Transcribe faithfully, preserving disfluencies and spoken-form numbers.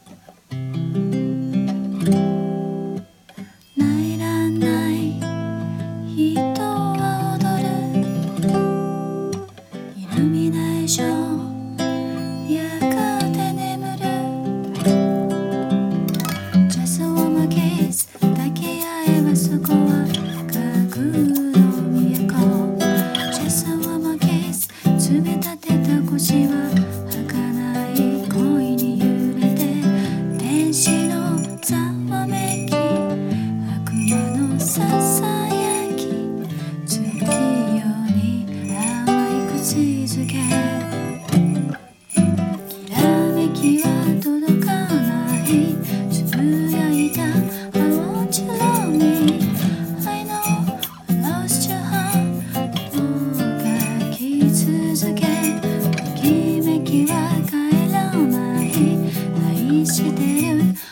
ないらない人は踊るイルミネーションやがて眠る Just one more kiss 抱き合えばそこは架空の都 Just one more kiss 詰め立てた腰は儚い恋に揺れて天使のざわめき悪魔のささやき月夜に淡い口づけきらめきは届かないつぶやいた I want you love me I know I lost your heart もがき続けときめきは帰らない愛してる